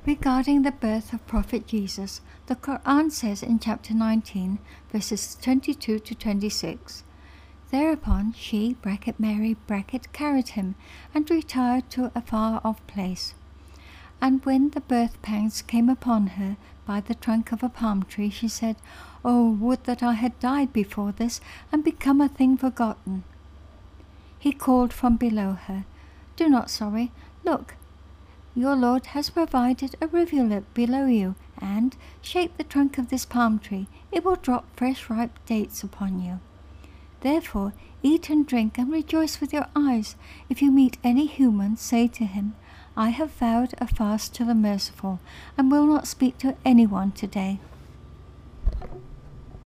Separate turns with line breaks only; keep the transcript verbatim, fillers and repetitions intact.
Regarding the birth of Prophet Jesus, the Quran says in chapter nineteen, verses twenty-two to twenty-six, "Thereupon she, bracket Mary, bracket carried him, and retired to a far-off place. And when the birth pangs came upon her by the trunk of a palm tree, she said, Oh, would that I had died before this, and become a thing forgotten. He called from below her, Do not sorry, look, your Lord has provided a rivulet below you, and shake the trunk of this palm tree, it will drop fresh ripe dates upon you. Therefore eat and drink and rejoice with your eyes. If you meet any human, say to him, I have vowed a fast to the merciful, and will not speak to anyone today.